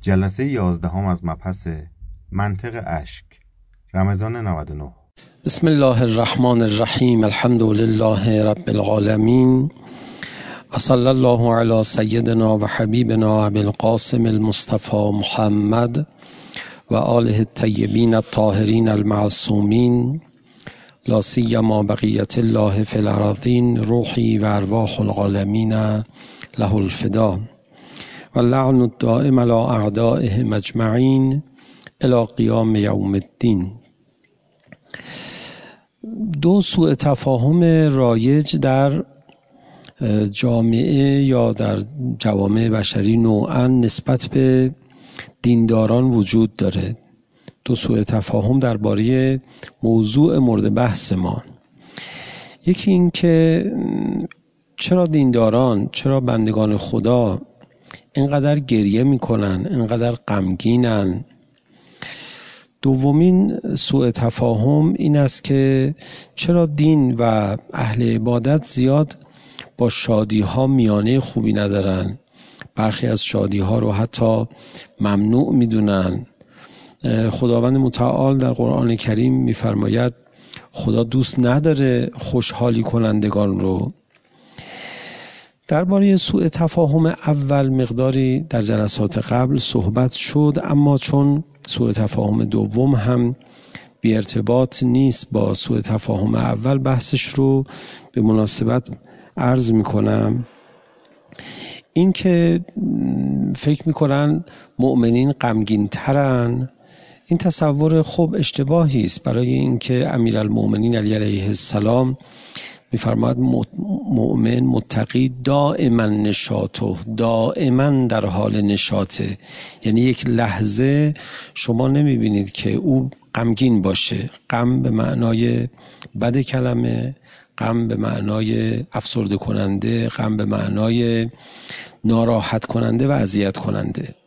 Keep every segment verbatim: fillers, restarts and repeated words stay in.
جلسه یازدهم از مبحث منطق اشک، رمضان نود و نه. بسم الله الرحمن الرحیم. الحمد لله رب العالمین و صلی الله علی سیدنا و حبیبنا ابی القاسم المصطفى محمد و آله الطیبین الطاهرین المعصومین، لا سیما بقیت الله فی الارضین، روحی و ارواح العالمین له الفدا و اللعن الدائم علی اعدائهم اجمعین الی قیام یوم الدین. دو سوء تفاهم رایج در جامعه یا در جوامع بشری نوعاً نسبت به دینداران وجود داره. دو سوء تفاهم درباره موضوع مورد بحث ما. یکی این که چرا دینداران، چرا بندگان خدا اینقدر گریه میکنن، اینقدر غمگینن. دومین سوء تفاهم این است که چرا دین و اهل عبادت زیاد با شادی ها میانه خوبی ندارن، برخی از شادی ها رو حتی ممنوع میدونن. خداوند متعال در قرآن کریم میفرماید خدا دوست نداره خوشحالی کنندگان رو. درباره سوء تفاهم اول مقداری در جلسات قبل صحبت شد، اما چون سوء تفاهم دوم هم بی ارتباط نیست با سوء تفاهم اول، بحثش رو به مناسبت عرض میکنم. این که فکر میکنن مؤمنین غمگین ترن، این تصور خوب اشتباهی است، برای اینکه امیرالمؤمنین علی علیه السلام میفرماید مؤمن متقی دائما نشاطه، دائما در حال نشاطه. یعنی یک لحظه شما نمیبینید که او غمگین باشه. غم به معنای بد کلمه، غم به معنای افسرده کننده، غم به معنای ناراحت کننده و اذیت کننده.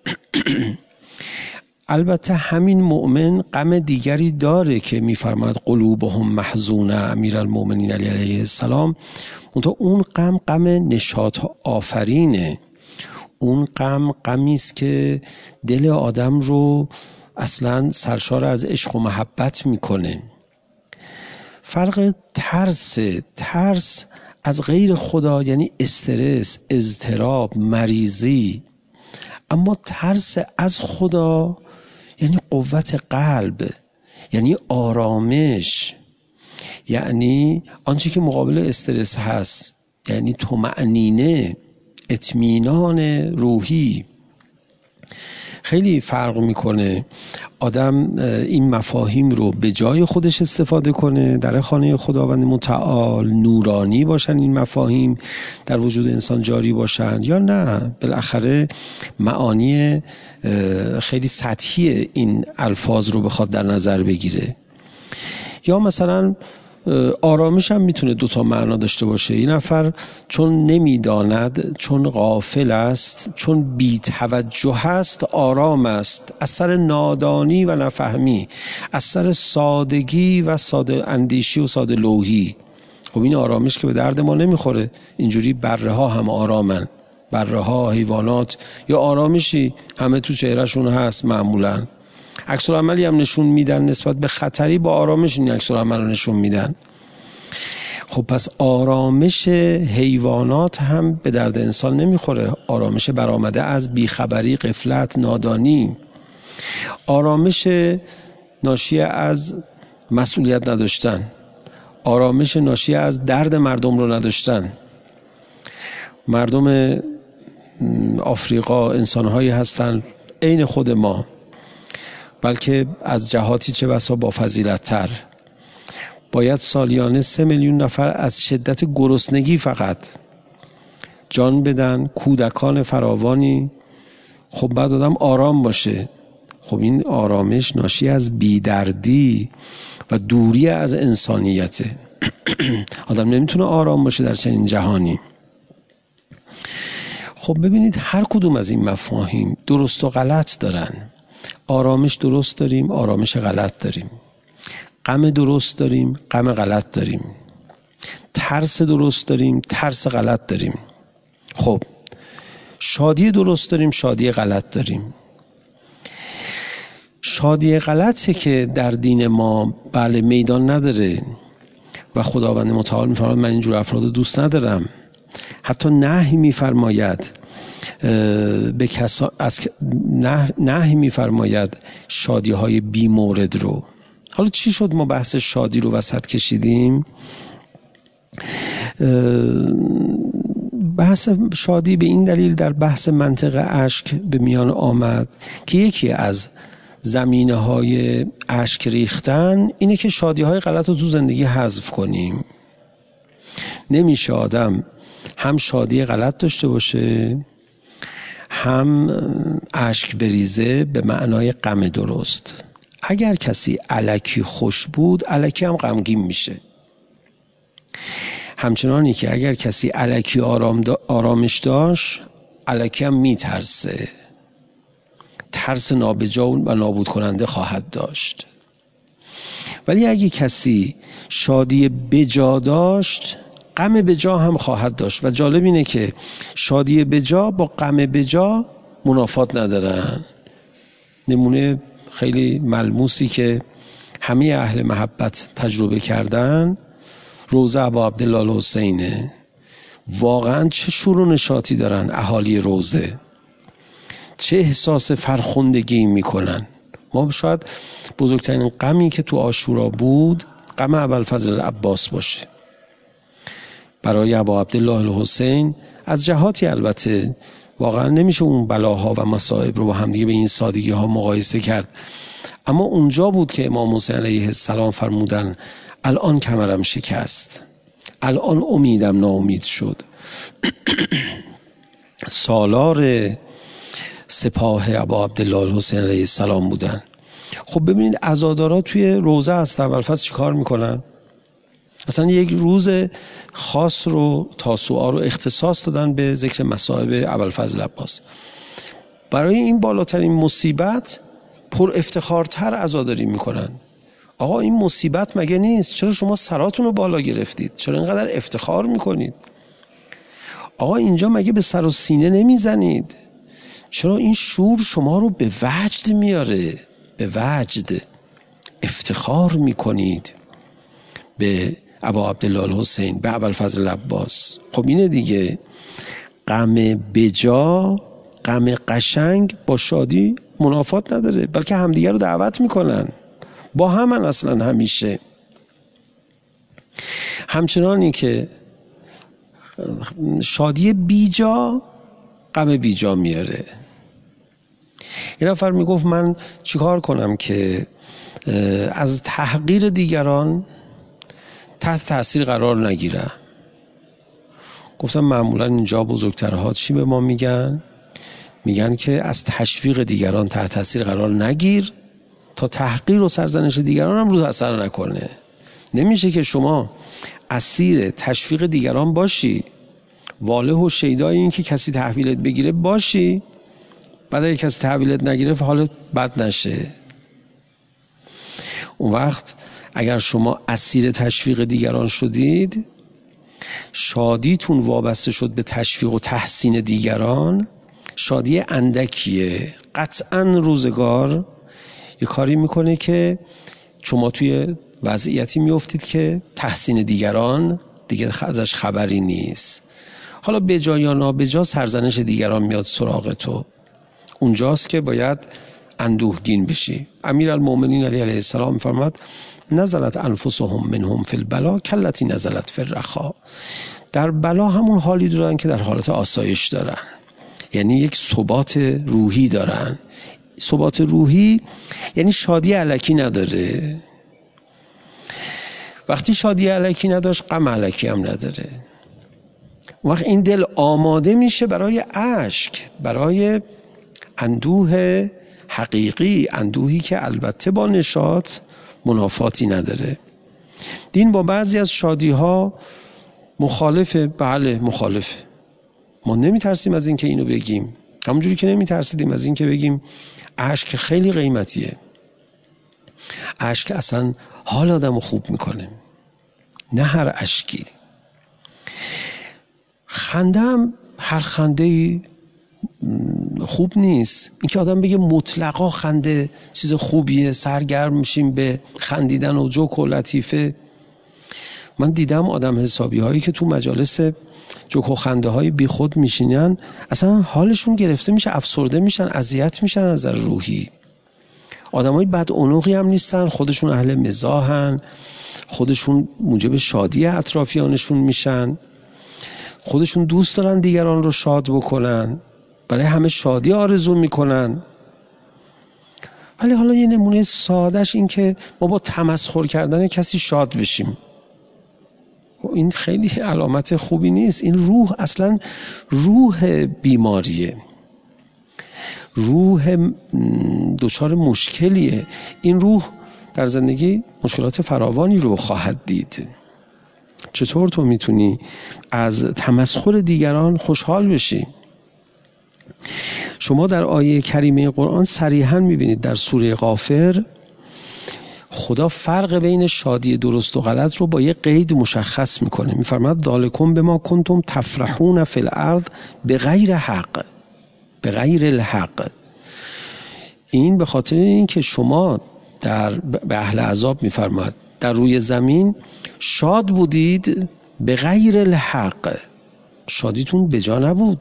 البته همین مؤمن غم دیگری داره که میفرماید قلوبهم محزونه، امیرالمؤمنین علی علیه السلام. منتها اون غم غم نشاط آفرینه. اون غم غمی است که دل آدم رو اصلا سرشار از عشق و محبت میکنه. فرق ترس ترس از غیر خدا یعنی استرس، اضطراب، مریضی. اما ترس از خدا یعنی قوت قلب، یعنی آرامش، یعنی آنچه که مقابل استرس هست، یعنی طمأنینه، اطمینان روحی. خیلی فرق میکنه آدم این مفاهیم رو به جای خودش استفاده کنه، در خانه خداوند متعال نورانی باشن این مفاهیم، در وجود انسان جاری باشن، یا نه بالاخره معانی خیلی سطحی این الفاظ رو بخواد در نظر بگیره. یا مثلا آرامش هم میتونه دوتا معنا داشته باشه. این نفر چون نمیداند، چون غافل است، چون بی توجه است، آرام است، از سر نادانی و نفهمی، از سر سادگی و ساده اندیشی و ساده لوحی. خب این آرامش که به درد ما نمیخوره. اینجوری بره ها هم آرامن، بره ها، حیوانات، یا آرامشی همه تو چهرهشون هست معمولاً. عکس العملی هم نشون میدن نسبت به خطری، با آرامش این عکس العمل رو نشون میدن. خب پس آرامش حیوانات هم به درد انسان نمیخوره. آرامش برآمده از بیخبری، غفلت، نادانی. آرامش ناشی از مسئولیت نداشتن، آرامش ناشی از درد مردم رو نداشتن. مردم آفریقا انسانهایی هستن عین خود ما، بلکه از جهاتی چه بسا با فضیلت تر. باید سالیانه سه میلیون نفر از شدت گرسنگی فقط جان بدن، کودکان فراوانی. خب بعد آدم آرام باشه. خب این آرامش ناشی از بیدردی و دوری از انسانیته. آدم نمیتونه آرام باشه در چنین جهانی. خب ببینید هر کدوم از این مفاهیم درست و غلط دارن. آرامش درست داریم، آرامش غلط داریم. غم درست داریم، غم غلط داریم. ترس درست داریم، ترس غلط داریم. خب شادی درست داریم، شادی غلط داریم. شادی غلطه که در دین ما بله میدان نداره و خداوند متعال میفرماید من اینجور افراد دوست ندارم. حتی نهی میفرماید به کسا از نه نهی میفرماید شادی های بی مورد رو. حالا چی شد ما بحث شادی رو وسط کشیدیم؟ بحث شادی به این دلیل در بحث منطق اشک به میان آمد که یکی از زمینه های اشک ریختن اینه که شادی های غلط رو تو زندگی حذف کنیم. نمیشه آدم هم شادی غلط داشته باشه هم اشک بریزه به معنای غم درست. اگر کسی الکی خوش بود الکی هم غمگین میشه. همچنانی که اگر کسی الکی آرام دا آرامش داشت الکی هم میترسه، ترس نابجا و نابود کننده خواهد داشت. ولی اگه کسی شادی بجا داشت غم بجا هم خواهد داشت. و جالب اینه که شادی بجا با غم بجا منافات ندارن. نمونه خیلی ملموسی که همه اهل محبت تجربه کردن روزه ابا عبدالله الحسینه. واقعا چه شور و نشاطی دارن اهالی روزه، چه احساس فرخندگی میکنن. ما شاید بزرگترین غمی که تو عاشورا بود غم ابوالفضل العباس باشه. برای ابا عبدالله الحسین از جهاتی البته واقعا نمیشه اون بلاها و مصائب رو با هم دیگه به این سادگی ها مقایسه کرد، اما اونجا بود که امام حسین علیه السلام فرمودن الان کمرم شکست، الان امیدم ناامید شد. سالار سپاه ابا عبدالله الحسین علیه السلام بودن. خب ببینید عزادارا توی روزه هست ابوالفضل چی کار میکنن؟ اصلا یک روز خاص رو تاسوعا رو اختصاص دادن به ذکر مصائب ابوالفضل عباس. برای این بالاترین مصیبت پر افتخارتر عزاداری میکنن. آقا این مصیبت مگه نیست؟ چرا شما سراتون رو بالا گرفتید؟ چرا اینقدر افتخار میکنید؟ آقا اینجا مگه به سر و سینه نمیزنید؟ چرا این شور شما رو به وجد میاره؟ به وجد افتخار میکنید به ابا عبدالله الحسین، به ابوالفضل العباس. خب اینه دیگه، غم بجا، غم قشنگ با شادی منافات نداره، بلکه همدیگه رو دعوت میکنن، با همن اصلا همیشه. همچنانی که شادی بیجا غم بیجا میاره. یه نفر میگفت من چیکار کنم که از تحقیر دیگران تحت تاثیر قرار نگیرم؟ گفتم معمولا اینجا بزرگترها چی به ما میگن؟ میگن که از تشویق دیگران تحت تاثیر قرار نگیر تا تحقیر و سرزنش دیگران هم رو اثر نکنه. نمیشه که شما اسیر تشویق دیگران باشی، واله و شیدای این که کسی تحویلت بگیره باشی، بعد اگه کسی تحویلت نگیره حالت بد نشه. اون وقت اگر شما اسیر تشویق دیگران شدید، شادیتون وابسته شد به تشویق و تحسین دیگران، شادی اندکیه. قطعاً روزگار یه کاری میکنه که شما توی وضعیتی میافتید که تحسین دیگران دیگه ازش خبری نیست. حالا بجا یا نابجا سرزنش دیگران میاد سراغ تو، اونجاست که باید اندوهگین بشی. امیرالمومنین علی علیه السلام میفرماد نزلت انفسهم منهم فی البلا کلتی نزلت فی الرخا. در بلا همون حالی دارن که در حالت آسایش دارن، یعنی یک ثبات روحی دارن. ثبات روحی یعنی شادی الکی نداره. وقتی شادی الکی نداشت غم الکی هم نداره. وقت این دل آماده میشه برای اشک، برای اندوه حقیقی، اندوهی که البته با نشاط منافاتی نداره. دین با بعضی از شادی ها مخالفه. بله مخالفه. ما نمیترسیم از این که اینو بگیم، همونجوری که نمیترسیدیم از این که بگیم اشک خیلی قیمتیه. اشک اصلا حال آدمو خوب میکنه، نه هر اشکی. خنده هم هر خنده‌ای خوب نیست. اینکه آدم بگه مطلقا خنده چیز خوبیه، سرگرم میشیم به خندیدن و جوک و لطیفه. من دیدم آدم حسابی هایی که تو مجالس جوک و خنده های بی خود میشینن اصلا حالشون گرفته میشه، افسرده میشن، اذیت میشن از نظر روحی. آدمای بدعنقی هم نیستن، خودشون اهل مزاحن، خودشون موجب شادی اطرافیانشون میشن، خودشون دوست دارن دیگران رو شاد بکنن، برای همه شادی آرزو میکنن. ولی حالا یه نمونه سادهش این که ما با تمسخر کردن کسی شاد بشیم، این خیلی علامت خوبی نیست. این روح اصلا روح بیماریه، روح دچار مشکلیه. این روح در زندگی مشکلات فراوانی رو خواهد دید. چطور تو میتونی از تمسخر دیگران خوشحال بشی؟ شما در آیه کریمه قرآن صریحاً میبینید در سوره غافر خدا فرق بین شادی درست و غلط رو با یه قید مشخص میکنه. میفرماد ذالکم بما کنتم تفرحون فی الارض بغیر حق، بغیر الحق. این به خاطر این که شما در به اهل عذاب میفرماد در روی زمین شاد بودید بغیر الحق، شادیتون بجا نبود،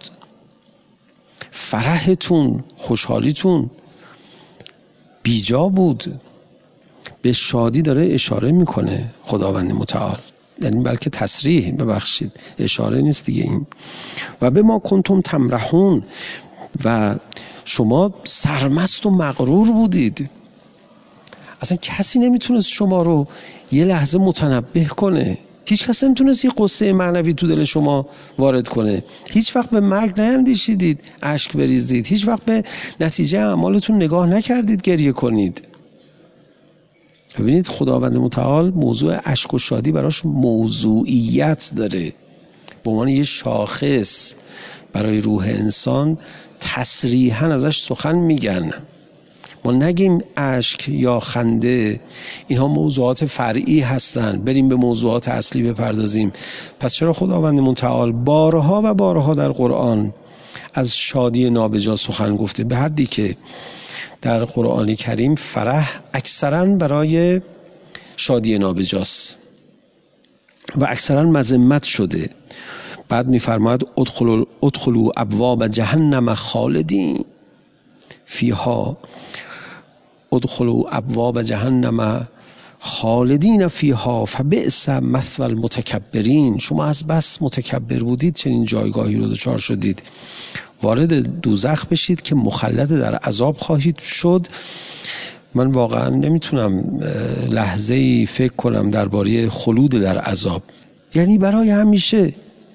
فرحتون، خوشحالیتون بیجا بود. به شادی داره اشاره میکنه خداوند متعال، یعنی بلکه تصریح، ببخشید اشاره نیست دیگه این. و به ما کنتم تمرحون، و شما سرمست و مغرور بودید. اصلا کسی نمیتونست شما رو یه لحظه متنبه کنه، هیچ کس نمیتونست یه قصه معنوی تو دل شما وارد کنه. هیچ وقت به مرگ نیندیشیدید اشک بریزید، هیچ وقت به نتیجه اعمالتون نگاه نکردید گریه کنید. ببینید خداوند متعال موضوع اشک و شادی براش موضوعیت داره، به عنوان یه شاخص برای روح انسان تصریحاً ازش سخن میگن. ما نگیم اشک یا خنده اینها موضوعات فرعی هستن، بریم به موضوعات اصلی بپردازیم. پس چرا خداوند متعال بارها و بارها در قرآن از شادی نابجا سخن گفته، به حدی که در قرآن کریم فرح اکثراً برای شادی نابجاست و اکثراً مذمت شده. بعد می‌فرماید ادخلوا ادخلوا ابواب جهنم خالدین فیها، ادخلوا ابواب جهنم خالدین فیها فبئس مثوى المتکبرین. شما از بس متکبر بودید چنین جایگاهی رو دچار شدید، وارد دوزخ بشید که مخلد در عذاب خواهید شد. من واقعا نمیتونم لحظه‌ای فکر کنم درباره خلود در عذاب، یعنی برای همیشه.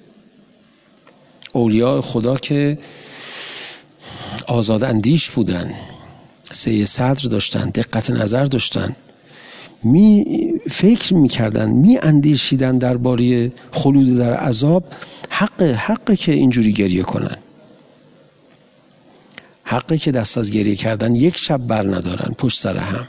اولیاء خدا که آزاد اندیش بودن، سعی صدر داشتن، دقت نظر داشتن، می فکر میکردن، می اندیشیدن درباره خلود در عذاب. حق حقه که اینجوری گریه کنن، حقه که دست از گریه کردن یک شب بر ندارن پشت سر هم.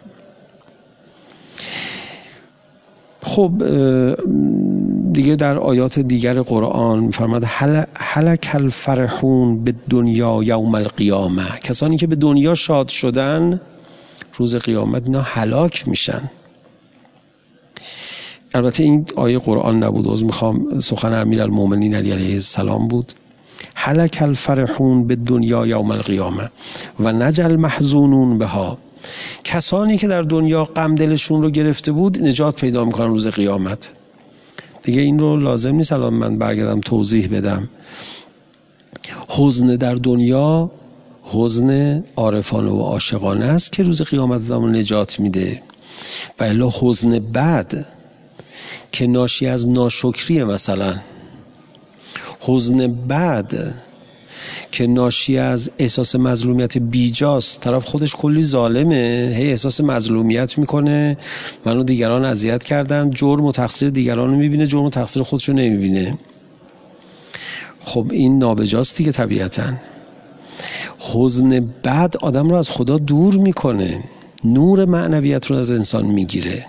خب دیگه در آیات دیگر قرآن می‌فرماد هلک الفرحون به دنیا یوم القیامه، کسانی که به دنیا شاد شدن روز قیامت اینا هلاک میشن. البته این آیه قرآن نبود، از میخوام سخن امیرالمومنین علی علیه السلام بود. هلک الفرحون به دنیا یوم القیامه و نجل محزونون بها، کسانی که در دنیا غم دلشون رو گرفته بود نجات پیدا میکنن روز قیامت. دیگه این رو لازم نیست الان من برگردم توضیح بدم. حزن در دنیا حزن عارفانه و عاشقانه است که روز قیامت زمان نجات میده، و الا حزن بد که ناشی از ناشکریه، مثلا حزن بد که ناشی از احساس مظلومیت بیجاست، طرف خودش کلی ظالمه، هی احساس مظلومیت میکنه، منو دیگران اذیت کردن، جرم و تقصیر دیگران رو میبینه، جرم و تقصیر خودش رو نمیبینه. خب این نابجاست دیگه طبیعتاً. حزن بد آدم رو از خدا دور میکنه، نور معنویت رو از انسان میگیره.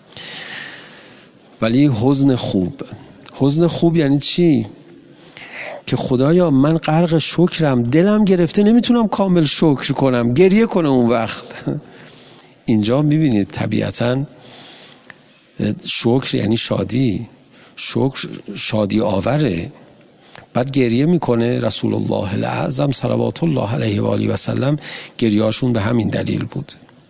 ولی حزن خوب، حزن خوب یعنی چی؟ که خدایا من غرق شکرم، دلم گرفته نمیتونم کامل شکر کنم، گریه کنه اون وقت. اینجا میبینید طبیعتاً شکر یعنی شادی، شکر شادی آوره. بعد گریه میکنه. رسول الله الاعظم صلوات الله علیه و آله و سلم گریهاشون به همین دلیل بود.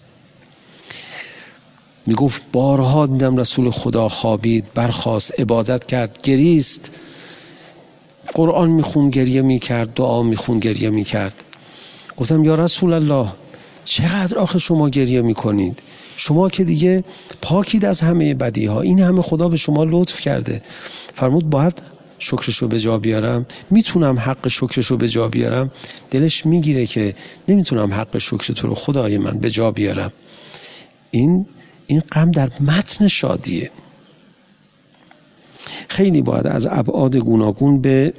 میگفت بارها دیدم رسول خدا خوابید، برخاست، عبادت کرد، گریست، قرآن میخون گریه میکرد، دعا میخون گریه میکرد. گفتم یا رسول الله چقدر آخه شما گریه میکنید؟ شما که دیگه پاکید از همه بدی ها، این همه خدا به شما لطف کرده. فرمود باید شکرشو به جا بیارم. میتونم حق شکرشو به جا بیارم؟ دلش میگیره که نمیتونم حق شکر تو رو خدای من به جا بیارم. این این غم در متن شادیه. خیلی باید از ابعاد گوناگون به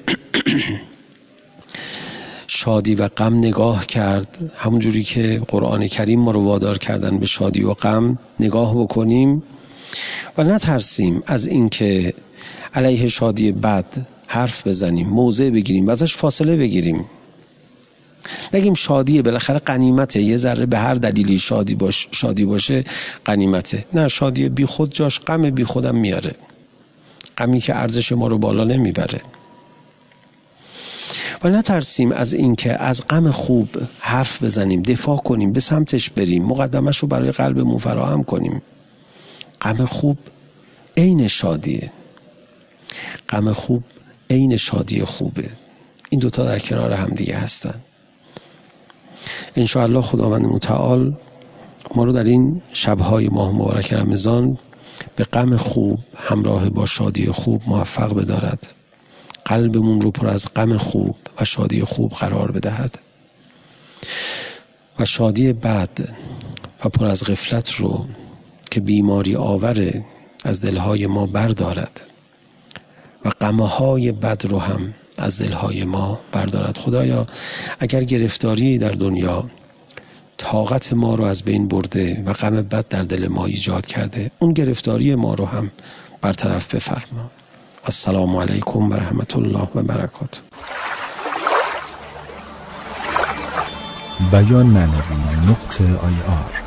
شادی و غم نگاه کرد. همونجوری که قرآن کریم ما رو وادار کردن به شادی و غم نگاه بکنیم و نترسیم از اینکه علیه شادی بد حرف بزنیم، موضع بگیریم و ازش فاصله بگیریم. نگیم شادیه بالاخره غنیمته، یه ذره به هر دلیلی شادی باش شادی باشه غنیمته. نه، شادی بی خود جاش غم بی خودم میاره، غمی که ارزش ما رو بالا نمیبره. و نترسیم از اینکه از غم خوب حرف بزنیم، دفاع کنیم، به سمتش بریم، مقدمش رو برای قلبمون فراهم کنیم. غم خوب عین شادیه، غم خوب عین شادی خوبه. این دوتا در کنار هم دیگه هستن. انشاءالله خداوند متعال ما رو در این شبهای ماه مبارک رمضان به غم خوب همراه با شادی خوب موفق بدارد، قلبمون رو پر از غم خوب و شادی خوب قرار بدهد و شادی بد و پر از غفلت رو که بیماری آوره از دلهای ما بردارد و غمهای بد رو هم از دلهای ما بردارد. خدایا اگر گرفتاری در دنیا طاقت ما رو از بین برده و غم بد در دل ما ایجاد کرده، اون گرفتاری ما رو هم برطرف بفرما. السلام علیکم و رحمت الله و برکاته. بیان معنوی نقطه آی آر